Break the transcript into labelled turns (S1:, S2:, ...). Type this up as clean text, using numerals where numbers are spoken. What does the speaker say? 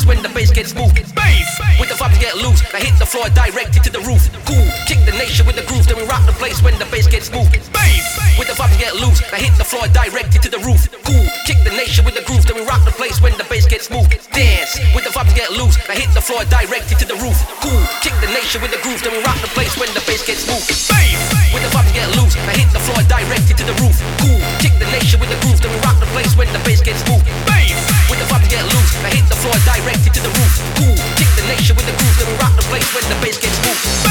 S1: when the bass gets moved. Bass! With the vibes get loose, I hit the floor directed to the roof. Cool, kick the nation with the groove, then we rock the place when the bass gets moved. Bass! With the vibes get loose, I hit the floor directed to the roof. Cool, kick the nation with the groove, then we rock the place when the bass gets moved. Dance, with the vibes get loose, I hit the floor directed to the roof. Cool, kick the nation with the groove, then we rock the place when the bass gets moved. Bass! With the vibes get loose, I hit the floor directed to the roof. Cool, kick the nation with the groove, then we rock the place when the bass gets moved. Bass! With the vibes get loose, I hit the floor directed to the roof. Cool, kick the nation with the groove, then we rock the place when the bass gets moved.